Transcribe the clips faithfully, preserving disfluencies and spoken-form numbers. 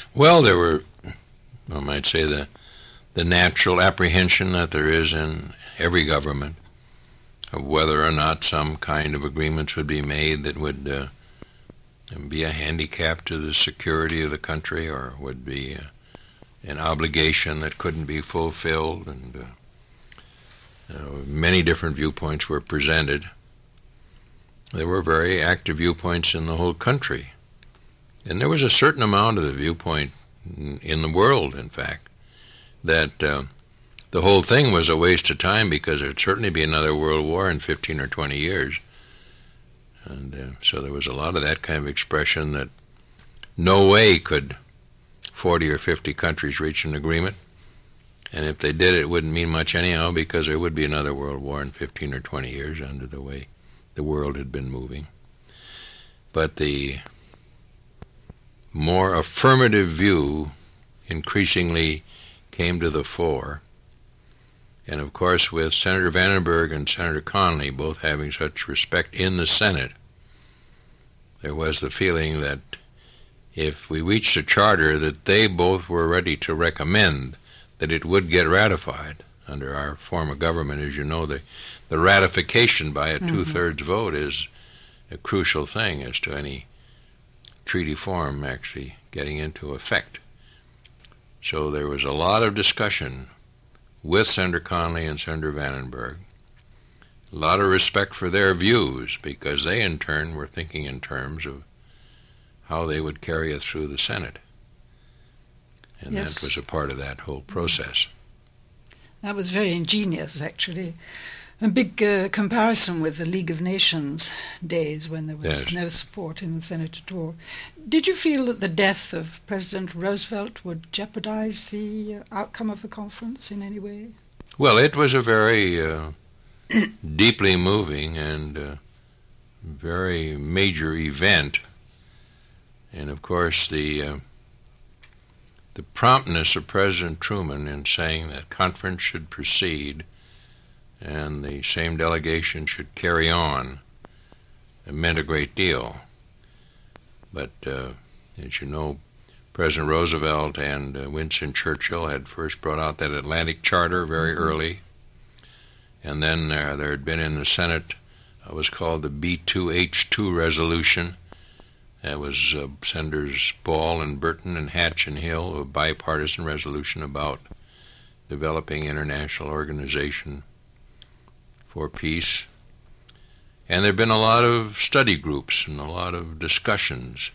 Well, there were, I might say, the the natural apprehension that there is in every government of whether or not some kind of agreements would be made that would uh, be a handicap to the security of the country, or would be uh, an obligation that couldn't be fulfilled. And uh, uh, many different viewpoints were presented. There were very active viewpoints in the whole country. And there was a certain amount of the viewpoint in, in the world, in fact, that uh, the whole thing was a waste of time because there'd certainly be another world war in fifteen or twenty years. And uh, so there was a lot of that kind of expression that no way could forty or fifty countries reach an agreement. And if they did, it wouldn't mean much anyhow because there would be another world war in fifteen or twenty years under the way the world had been moving. But the more affirmative view increasingly came to the fore. And of course, with Senator Vandenberg and Senator Connally both having such respect in the Senate, there was the feeling that if we reached a charter that they both were ready to recommend, that it would get ratified. Under our form of government, as you know, the, the ratification by a mm-hmm. two-thirds vote is a crucial thing as to any treaty form actually getting into effect. So there was a lot of discussion with Senator Connally and Senator Vandenberg, a lot of respect for their views because they in turn were thinking in terms of how they would carry it through the Senate. And yes. That was a part of that whole process. That was very ingenious, actually. A big uh, comparison with the League of Nations days when there was yes. no support in the Senate at all. Did you feel that the death of President Roosevelt would jeopardize the uh, outcome of the conference in any way? Well, it was a very uh, deeply moving and uh, very major event. And of course, the uh, the promptness of President Truman in saying that conference should proceed and the same delegation should carry on, it meant a great deal. But uh, as you know, President Roosevelt and uh, Winston Churchill had first brought out that Atlantic Charter very mm-hmm. early, and then uh, there had been in the Senate what was called the B two H two resolution. That was uh, Senators Ball and Burton and Hatch and Hill, a bipartisan resolution about developing international organization for peace. And there have been a lot of study groups and a lot of discussions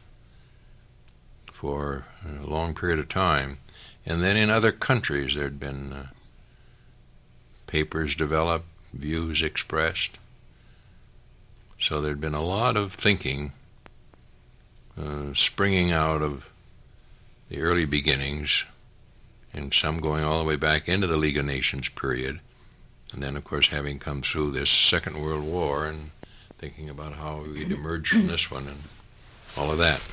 for a long period of time. And then in other countries there had been uh, papers developed, views expressed. So there had been a lot of thinking uh, springing out of the early beginnings, and some going all the way back into the League of Nations period. And then, of course, having come through this Second World War and thinking about how we'd emerge from this one and all of that.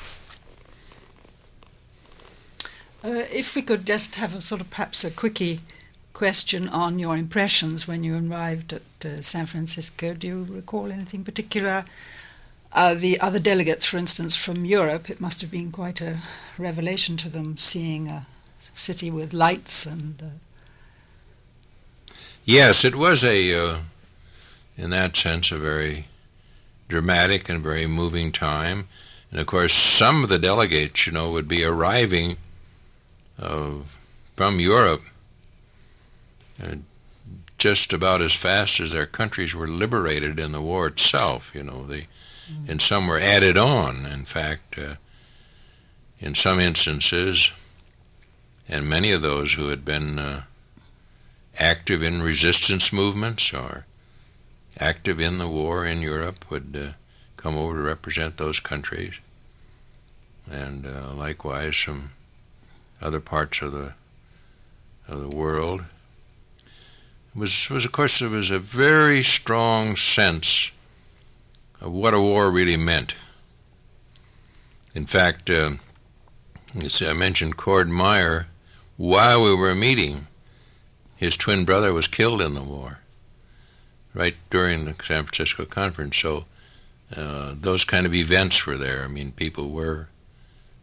Uh, if we could just have a sort of perhaps a quickie question on your impressions when you arrived at uh, San Francisco. Do you recall anything particular? Uh, the other delegates, for instance, from Europe, it must have been quite a revelation to them seeing a city with lights and... Uh... Yes, it was a, uh, in that sense, a very dramatic and very moving time. And of course, some of the delegates, you know, would be arriving uh, from Europe uh, just about as fast as their countries were liberated in the war itself, you know. They, mm. And some were added on, in fact, uh, in some instances, and many of those who had been uh, active in resistance movements or active in the war in Europe would uh, come over to represent those countries. And uh, likewise from other parts of the of the world. It was, was, of course, there was a very strong sense of what a war really meant. In fact, uh, as I mentioned Cord Meyer, while we were meeting, his twin brother was killed in the war, right during the San Francisco conference. So uh, those kind of events were there. I mean, people were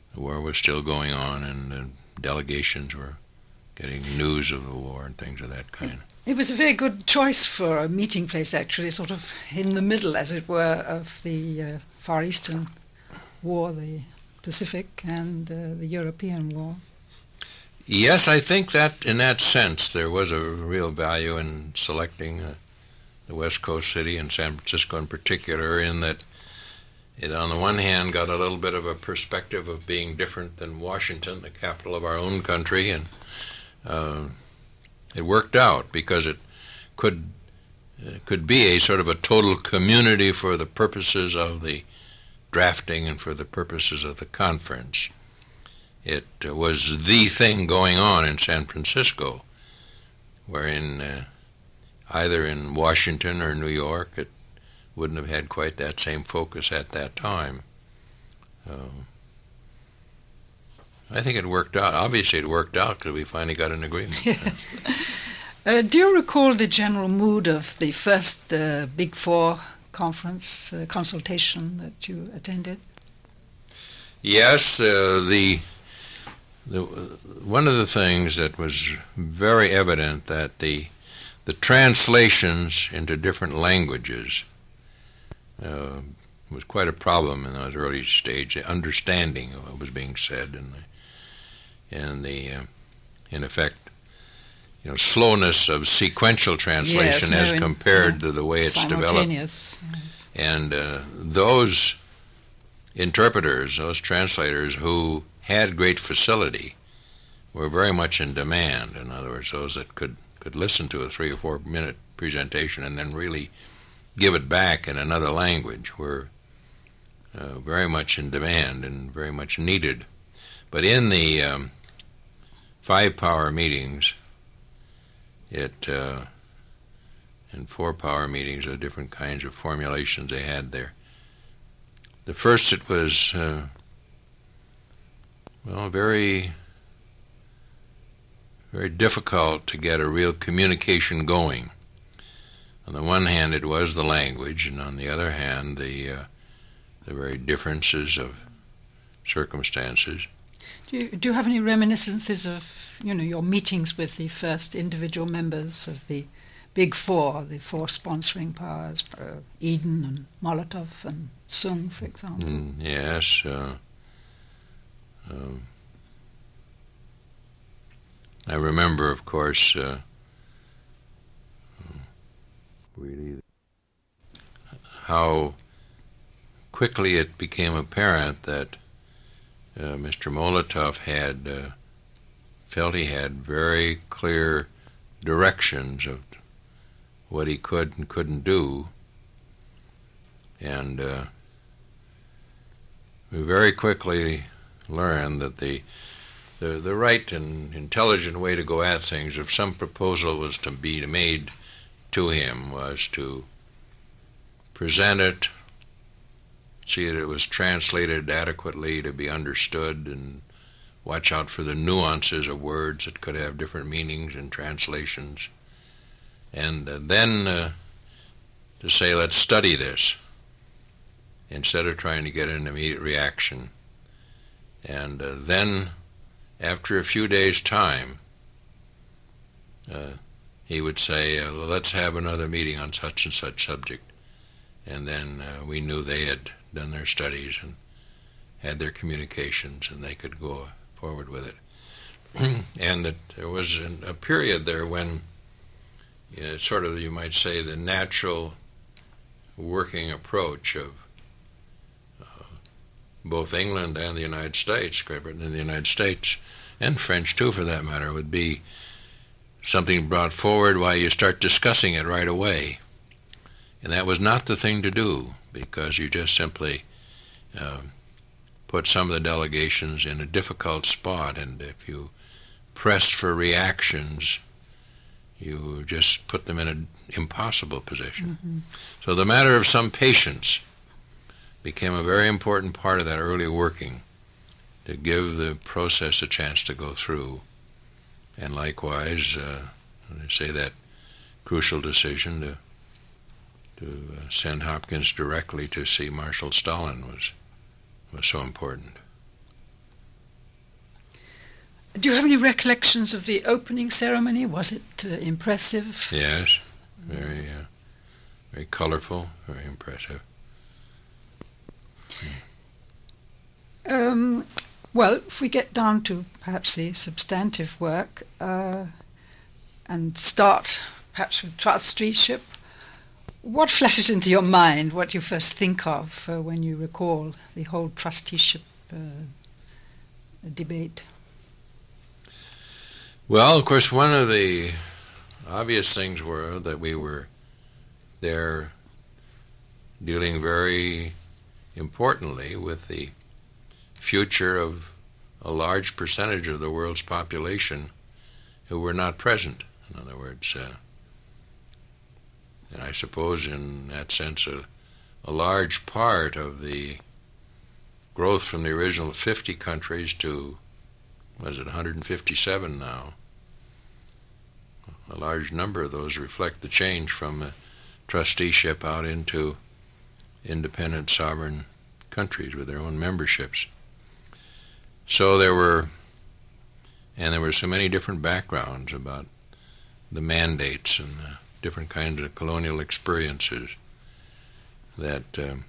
the war was still going on, and uh, delegations were getting news of the war and things of that kind. It was a very good choice for a meeting place, actually, sort of in the middle, as it were, of the uh, Far Eastern War, the Pacific, and uh, the European War. Yes, I think that in that sense there was a real value in selecting uh, the West Coast city, and San Francisco in particular, in that it on the one hand got a little bit of a perspective of being different than Washington, the capital of our own country, and uh, it worked out because it could uh, could be a sort of a total community for the purposes of the drafting and for the purposes of the conference. It uh, was the thing going on in San Francisco, wherein uh, either in Washington or New York it wouldn't have had quite that same focus at that time. Uh, I think it worked out. Obviously it worked out because we finally got an agreement. Yes. Uh, do you recall the general mood of the first uh, Big Four conference uh, consultation that you attended? Yes, uh, the, the one of the things that was very evident that the the translations into different languages uh, was quite a problem in those early stages. Understanding of what was being said, and the, and the uh, in effect, you know, slowness of sequential translation yes, as no, compared in, to the way it's developed. Simultaneous. Yes. And uh, those interpreters, those translators who had great facility, were very much in demand. In other words, those that could, could listen to a three or four minute presentation and then really give it back in another language were uh, very much in demand and very much needed. But in the um, five-power meetings, it uh, in four-power meetings, the different kinds of formulations they had there. The first, it was uh, well, very, very difficult to get a real communication going. On the one hand, it was the language, and on the other hand, the uh, the very differences of circumstances. Do you, do you have any reminiscences of, you know, your meetings with the first individual members of the Big Four, the four sponsoring powers, uh, Eden and Molotov and Sung, for example? Mm, yes. Uh, um, I remember, of course, uh, really how quickly it became apparent that uh, Mister Molotov had uh, felt he had very clear directions of what he could and couldn't do, and uh, we very quickly learned that the the the right and intelligent way to go at things, if some proposal was to be made to him, was to present it, see that it was translated adequately to be understood, and watch out for the nuances of words that could have different meanings in translations, and uh, then uh, to say, let's study this, instead of trying to get an immediate reaction. And uh, then, after a few days' time, uh, he would say, uh, let's have another meeting on such and such subject. And then uh, we knew they had done their studies and had their communications, and they could go forward with it. And that there was an, a period there when, you know, sort of, you might say, the natural working approach of uh, both England and the United States, Great Britain and the United States, and French too for that matter, would be something brought forward while you start discussing it right away. And that was not the thing to do, because you just simply uh, put some of the delegations in a difficult spot, and if you pressed for reactions, you just put them in an impossible position. Mm-hmm. So the matter of some patience became a very important part of that early working, to give the process a chance to go through. And likewise, uh, they say that crucial decision to to uh, send Hopkins directly to see Marshal Stalin was was so important. Do you have any recollections of the opening ceremony? Was it uh, impressive? Yes, very, uh, very colorful, very impressive. Um, well, if we get down to perhaps the substantive work uh, and start perhaps with trusteeship, what flashes into your mind, what you first think of uh, when you recall the whole trusteeship uh, debate? Well, of course, one of the obvious things were that we were there dealing very importantly with the future of a large percentage of the world's population who were not present. In other words, uh, and I suppose in that sense a, a large part of the growth from the original fifty countries to, was it one hundred fifty-seven now, a large number of those reflect the change from a trusteeship out into independent sovereign countries with their own memberships. So there were, and there were so many different backgrounds about the mandates and the different kinds of colonial experiences that, um,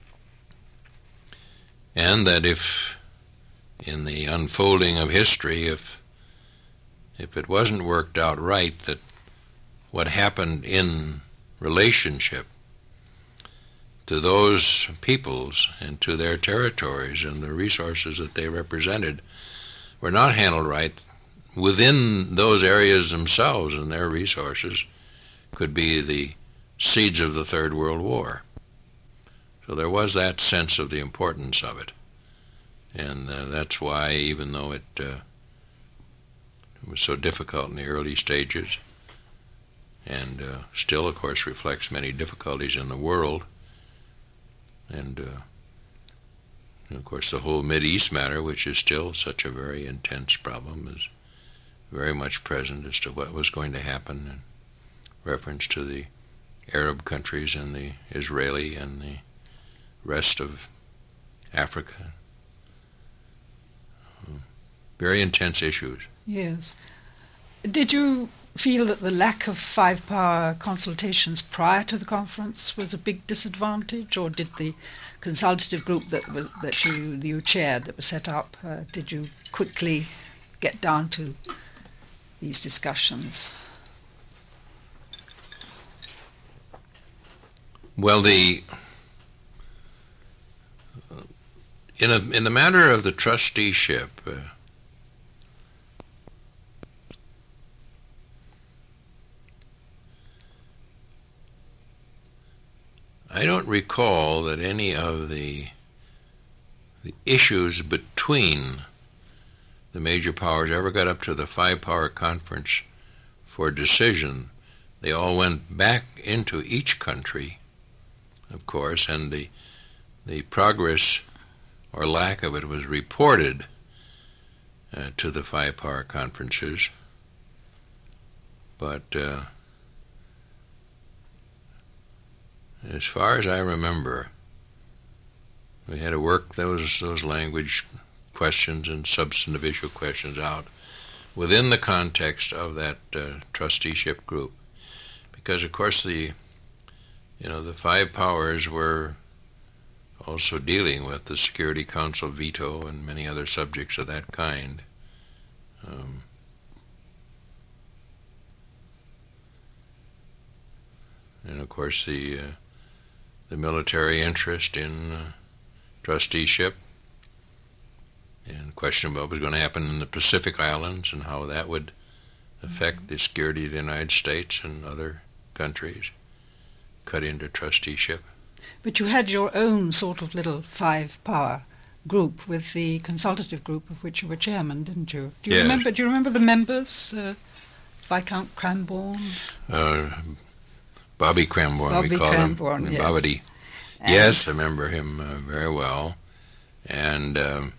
and that if in the unfolding of history, if if it wasn't worked out right, that what happened in relationship to those peoples and to their territories and the resources that they represented were not handled right within those areas themselves, and their resources could be the seeds of the Third World War. So there was that sense of the importance of it. And uh, that's why, even though it, uh, it was so difficult in the early stages, and uh, still, of course, reflects many difficulties in the world, and, uh, and of course the whole Mideast matter, which is still such a very intense problem, is very much present as to what was going to happen in reference to the Arab countries and the Israeli and the rest of Africa. Very intense issues. Yes. Did you feel that the lack of five-power consultations prior to the conference was a big disadvantage, or did the consultative group that was that you you chaired, that was set up, uh, did you quickly get down to these discussions? Well, the in a in the matter of the trusteeship, uh, I don't recall that any of the the issues between the major powers ever got up to the five-power conference for decision. They all went back into each country, of course, and the the progress or lack of it was reported uh, to the five-power conferences. But uh, as far as I remember, we had to work those those language questions and substantive issue questions out within the context of that uh, trusteeship group, because of course the you know the five powers were also dealing with the Security Council veto and many other subjects of that kind. Um, and of course the uh, the military interest in uh, trusteeship, and question about what was going to happen in the Pacific Islands and how that would affect the security of the United States and other countries, cut into trusteeship. But you had your own sort of little five-power group with the consultative group of which you were chairman, didn't you? Do you Yes. remember? Do you remember the members? Uh, Viscount Cranbourne. Uh, Bobby Cranbourne, Bobby we call Cranbourne, him. yes. Bobby. And- Yes, I remember him uh, very well. And um,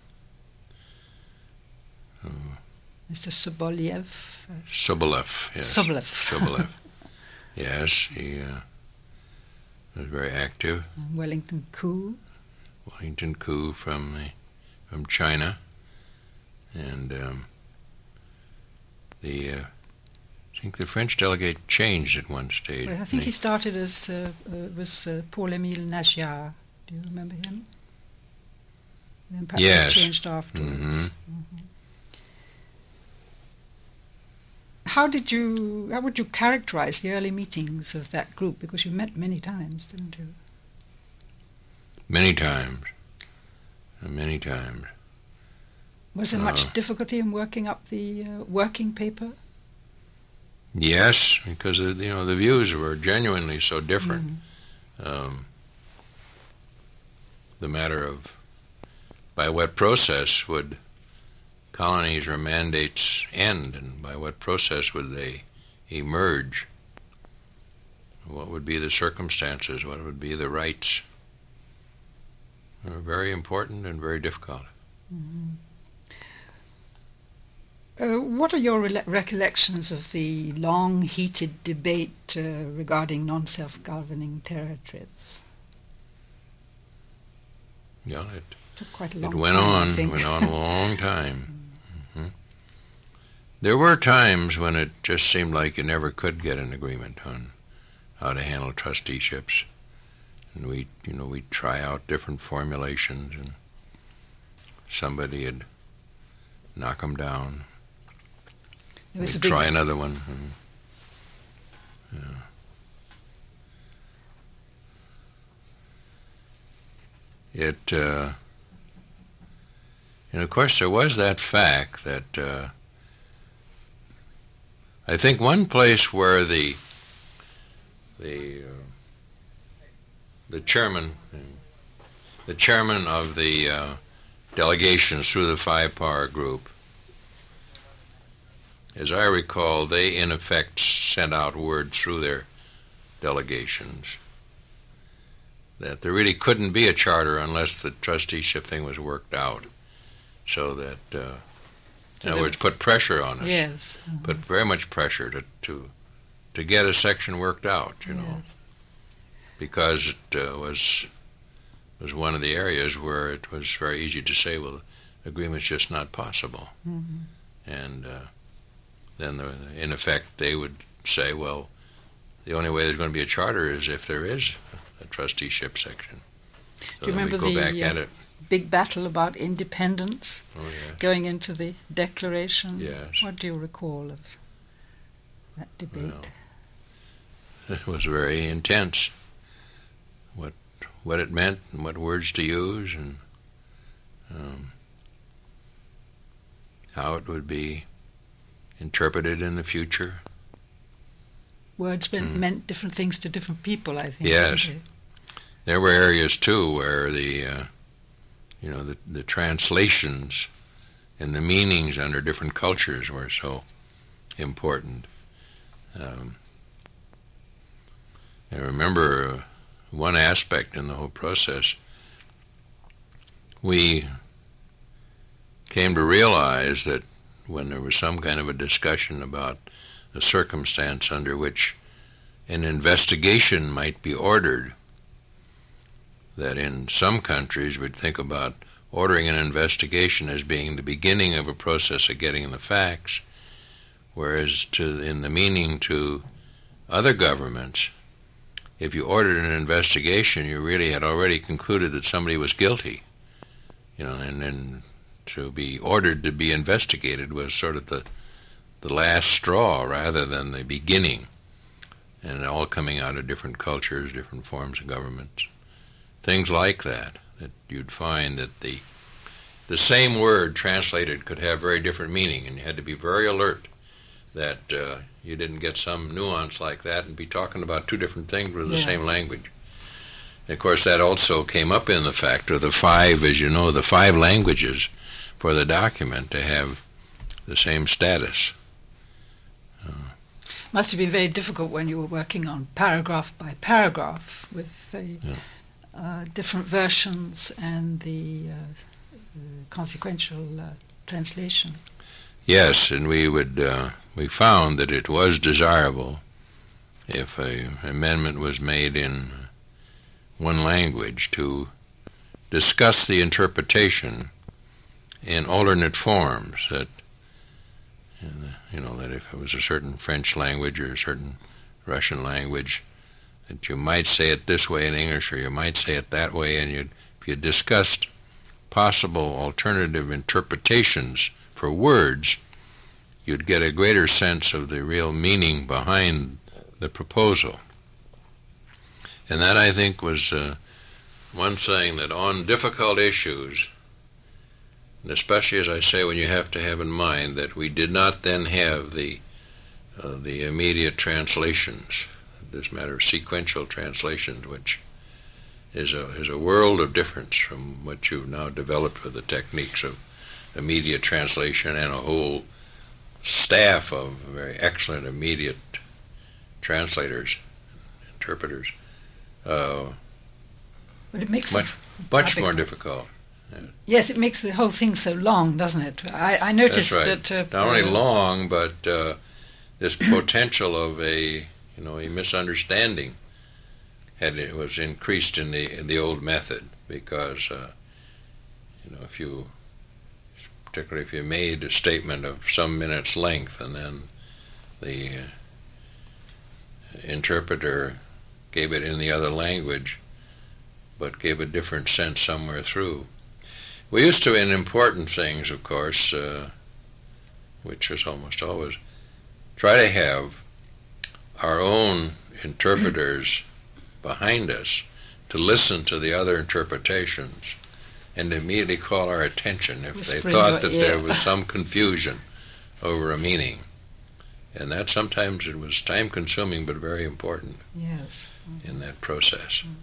Mister Soboliev. Uh, Sobolev. Yes. Sobolev. Sobolev. Yes, he uh, was very active. Wellington Koo. Wellington Koo from the, from China, and um, the uh, I think the French delegate changed at one stage. Well, I think he started as uh, uh, was uh, Paul-Émile Nagyar. Do you remember him? Then perhaps yes. he changed afterwards. Mm-hmm. Mm-hmm. How did you? How would you characterize the early meetings of that group? Because you met many times, didn't you? Many times. Many times. Was there much Uh, difficulty in working up the uh, working paper? Yes, because uh, you know the views were genuinely so different. Mm. Um, the matter of by what process would colonies or mandates end, and by what process would they emerge? What would be the circumstances? What would be the rights? They were very important and very difficult. Mm-hmm. Uh, what are your re- recollections of the long, heated debate uh, regarding non-self-governing territories? Yeah, it, Took quite a long it went time, on, I think. went on a long time. Mm-hmm. There were times when it just seemed like you never could get an agreement on how to handle trusteeships, and we, you know, we'd try out different formulations, and somebody'd knock them down. There was We'd a big try another one. And, yeah. It, uh, and of course there was that fact that uh, I think one place where the the uh, the chairman the chairman of the uh, delegations through the Five Power Group, as I recall, they in effect sent out word through their delegations that there really couldn't be a charter unless the trusteeship thing was worked out, so that, uh, in other words, put pressure on us. Yes. Mm-hmm. Put very much pressure to, to, to get a section worked out, you know, Yes. because it uh, was, was one of the areas where it was very easy to say, well, agreement's just not possible. Mm-hmm. And uh, then, the, in effect, they would say, well, the only way there's going to be a charter is if there is a trusteeship section. So Do you then remember we go the back uh, at it. big battle about independence Oh, yeah. going into the Declaration? Yes. What do you recall of that debate? Well, it was very intense. What what it meant and what words to use and um, how it would be interpreted in the future. Words meant, Mm. meant different things to different people, I think. Yes. didn't There were areas too where the uh, you know the, the translations and the meanings under different cultures were so important. Um, I remember uh, one aspect in the whole process. We came to realize that when there was some kind of a discussion about a circumstance under which an investigation might be ordered, that in some countries we'd think about ordering an investigation as being the beginning of a process of getting the facts, whereas to in the meaning to other governments, if you ordered an investigation, you really had already concluded that somebody was guilty, you know, and then to be ordered to be investigated was sort of the the last straw rather than the beginning, and all coming out of different cultures, different forms of government, things like that, that you'd find that the the same word translated could have very different meaning, and you had to be very alert that uh, you didn't get some nuance like that and be talking about two different things with the Yes. same language. And of course, that also came up in the fact of the five, as you know, the five languages for the document to have the same status. Must have been very difficult when you were working on paragraph by paragraph with the Yeah. uh, different versions and the uh, uh, consequential uh, translation. Yes, and we would uh, we found that it was desirable if an amendment was made in one language to discuss the interpretation in alternate forms. That And, uh, you know, that if it was a certain French language or a certain Russian language, that you might say it this way in English or you might say it that way, and you'd, if you discussed possible alternative interpretations for words, you'd get a greater sense of the real meaning behind the proposal. And that, I think, was uh, one thing that on difficult issues, and especially, as I say, when you have to have in mind that we did not then have the uh, the immediate translations, this matter of sequential translations, which is a is a world of difference from what you've now developed with the techniques of immediate translation and a whole staff of very excellent immediate translators, interpreters. Uh, but it makes much it much more difficult. Yes, it makes the whole thing so long, doesn't it? I, I noticed That's right. that uh, not only uh, long, but uh, this potential of a you know a misunderstanding had it was increased in the in the old method, because uh, you know if you particularly if you made a statement of some minutes length and then the uh, interpreter gave it in the other language but gave a different sense somewhere through. We used to, in important things, of course, uh, which is almost always, try to have our own interpreters behind us to listen to the other interpretations and immediately call our attention if they thought that there was some confusion over a meaning. And that sometimes it was time-consuming but very important. Yes. In that process. Mm-hmm.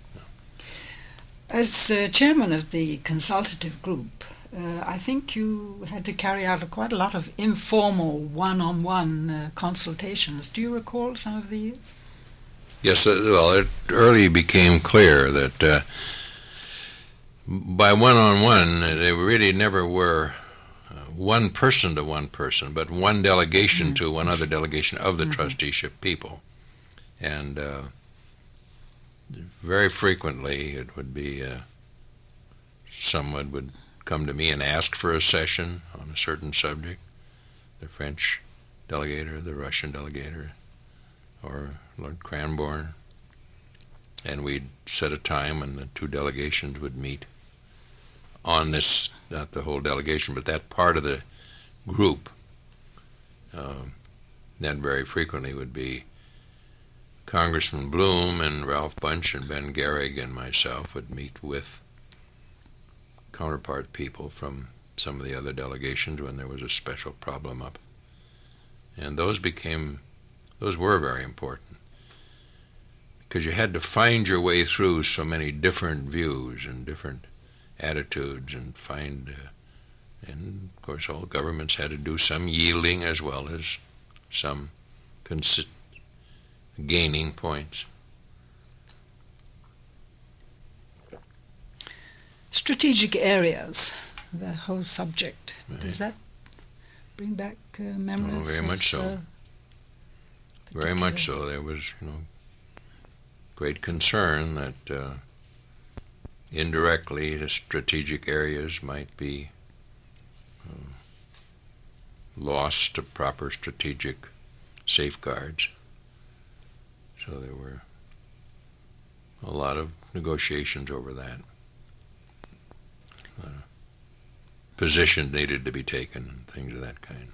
As uh, chairman of the consultative group, uh, I think you had to carry out a, quite a lot of informal one-on-one uh, consultations. Do you recall some of these? Yes, uh, well, it early became clear that uh, by one-on-one, uh, they really never were uh, one person to one person, but one delegation mm-hmm. to one other delegation of the mm-hmm. trusteeship people. And uh, very frequently it would be uh, someone would come to me and ask for a session on a certain subject, the French delegate or the Russian delegate or Lord Cranborne, and we'd set a time when the two delegations would meet on this, not the whole delegation, but that part of the group. Um, that very frequently would be Congressman Bloom and Ralph Bunch and Ben Gehrig and myself would meet with counterpart people from some of the other delegations when there was a special problem up. And those became, those were very important, because you had to find your way through so many different views and different attitudes and find, uh, and of course all governments had to do some yielding as well as some consi- gaining points. Strategic areas, the whole subject, right. Does that bring back uh, memories? Oh, very of, much so. Uh, very much so. There was, you know, great concern that uh, indirectly the strategic areas might be uh, lost to proper strategic safeguards. So there were a lot of negotiations over that. Uh, position needed to be taken and things of that kind.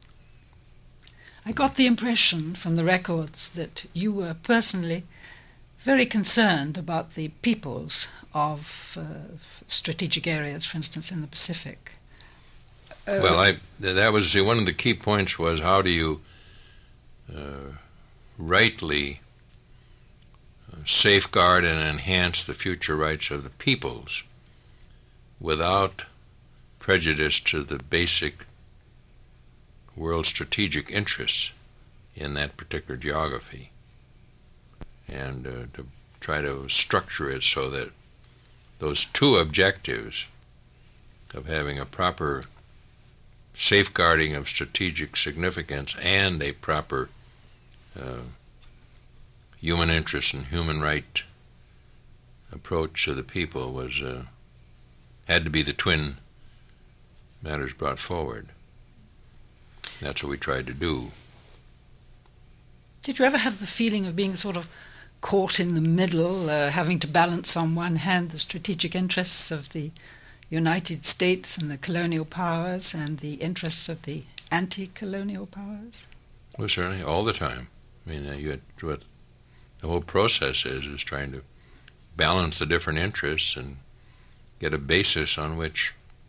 I got the impression from the records that you were personally very concerned about the peoples of uh, strategic areas, for instance, in the Pacific. Uh, well, I that was one of the key points was how do you uh, rightly safeguard and enhance the future rights of the peoples without prejudice to the basic world strategic interests in that particular geography, and uh, to try to structure it so that those two objectives of having a proper safeguarding of strategic significance and a proper uh, human interest and human right approach to the people was uh, had to be the twin matters brought forward. That's what we tried to do. Did you ever have the feeling of being sort of caught in the middle, uh, having to balance on one hand the strategic interests of the United States and the colonial powers and the interests of the anti-colonial powers? Well, certainly, all the time. I mean, uh, you had, what the whole process is, is trying to balance the different interests and get a basis on which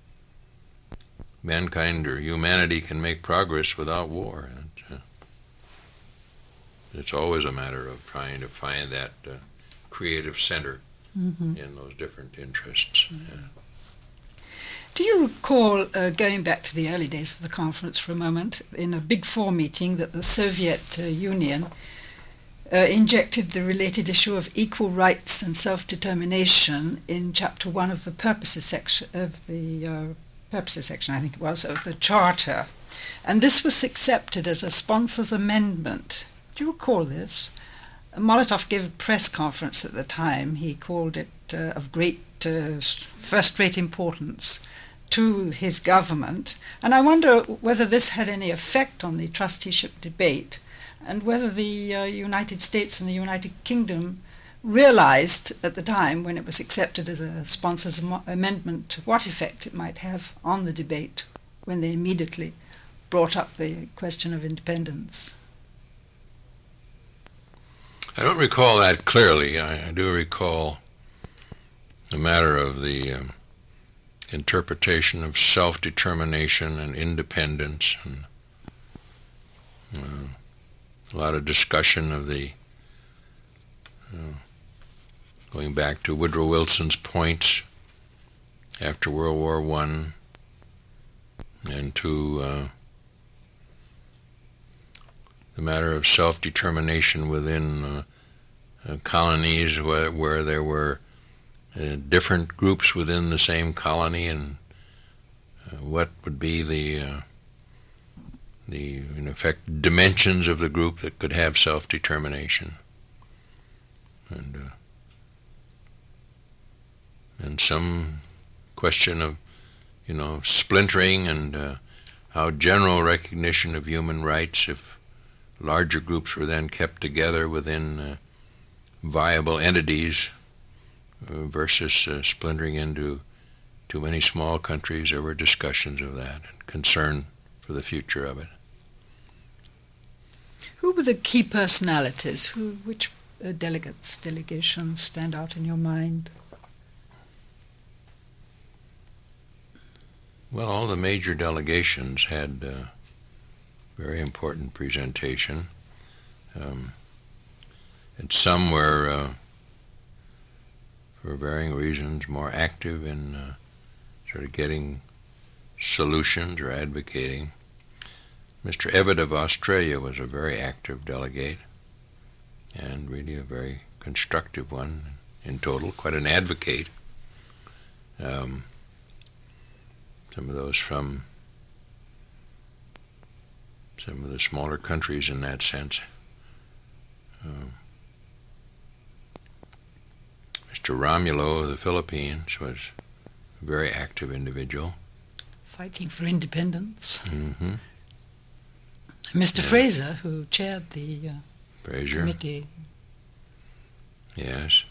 mankind or humanity can make progress without war. And, uh, it's always a matter of trying to find that uh, creative center mm-hmm. in those different interests. Mm-hmm. Yeah. Do you recall, uh, going back to the early days of the conference for a moment, in a Big Four meeting that the Soviet uh, Union uh, injected the related issue of equal rights and self-determination in Chapter One of the Purposes section of the uh, Purposes section, I think it was, of the Charter, and this was accepted as a sponsor's amendment. Do you recall this? Molotov gave a press conference at the time. He called it uh, of great uh, first-rate importance to his government, and I wonder whether this had any effect on the trusteeship debate, and whether the uh, United States and the United Kingdom realized at the time, when it was accepted as a sponsor's am- amendment, what effect it might have on the debate when they immediately brought up the question of independence. I don't recall that clearly. I, I do recall the matter of the um, interpretation of self-determination and independence, and uh, a lot of discussion of the, uh, going back to Woodrow Wilson's points after World War One, and to uh, the matter of self-determination within uh, uh, colonies where, where there were uh, different groups within the same colony, and uh, what would be the, uh, the in effect, dimensions of the group that could have self-determination. And, uh, and some question of, you know, splintering, and uh, how general recognition of human rights, if larger groups were then kept together within uh, viable entities uh, versus uh, splintering into too many small countries. There were discussions of that and concern for the future of it. Who were the key personalities? Who, which uh, delegates, delegations stand out in your mind? Well, all the major delegations had uh, very important presentation. Um, and some were, uh, for varying reasons, more active in uh, sort of getting solutions or advocating. Mister Evatt of Australia was a very active delegate, and really a very constructive one in total, quite an advocate. Um, some of those from some of the smaller countries in that sense. Uh, Mister Romulo of the Philippines was a very active individual. Fighting for independence. Mm-hmm. Mister Yeah. Fraser, who chaired the uh, Fraser. committee. Yes.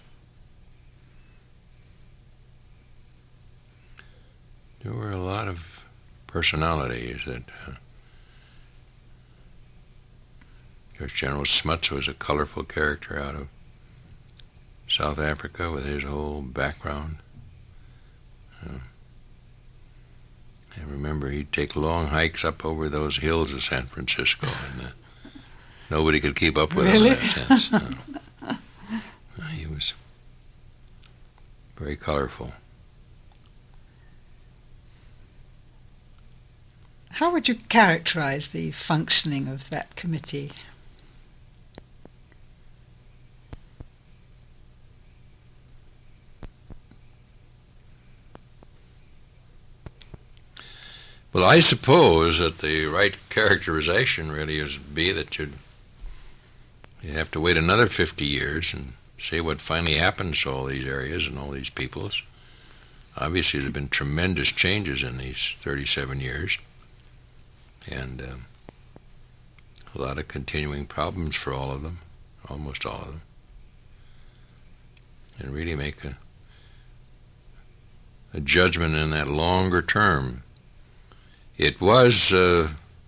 There were a lot of personalities that uh, of course, General Smuts was a colorful character out of South Africa with his whole background. Uh, I remember he'd take long hikes up over those hills of San Francisco, and uh, nobody could keep up with Really? him in that sense. Uh, uh, he was very colorful. How would you characterize the functioning of that committee? Well, I suppose that the right characterization really is be that you'd, you have to wait another fifty years and see what finally happens to all these areas and all these peoples. Obviously, there have been tremendous changes in these thirty-seven years. And um, a lot of continuing problems for all of them, almost all of them, and really make a, a judgment in that longer term. It was uh,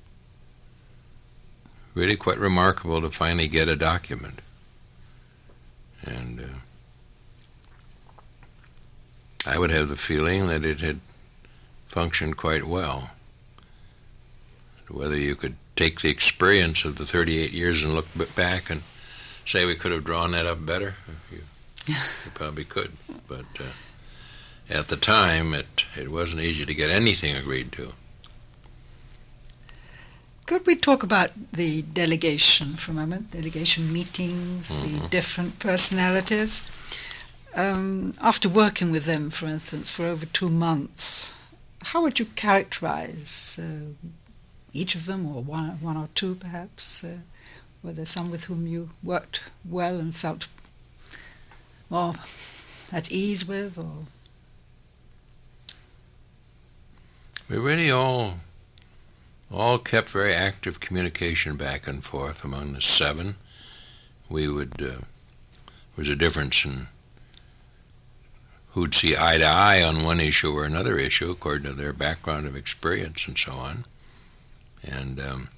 really quite remarkable to finally get a document. And uh, I would have the feeling that it had functioned quite well. Whether you could take the experience of the thirty-eight years and look back and say we could have drawn that up better, you, you probably could. But uh, at the time, it, it wasn't easy to get anything agreed to. Could we talk about the delegation for a moment? Delegation meetings, Mm-hmm. the different personalities. Um, after working with them, for instance, for over two months, how would you characterize uh, each of them, or one, one or two perhaps? Uh, were there some with whom you worked well and felt more at ease with? Or We really all all kept very active communication back and forth among the seven. We would, uh, there was a difference in who'd see eye to eye on one issue or another issue according to their background of experience and so on. And um,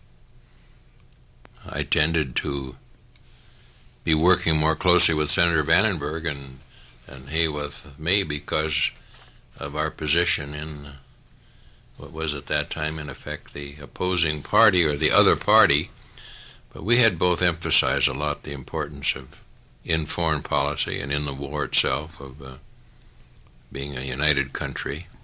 I tended to be working more closely with Senator Vandenberg and, and he with me because of our position in what was at that time, in effect, the opposing party or the other party. But we had both emphasized a lot the importance of, in foreign policy and in the war itself, of uh, being a united country.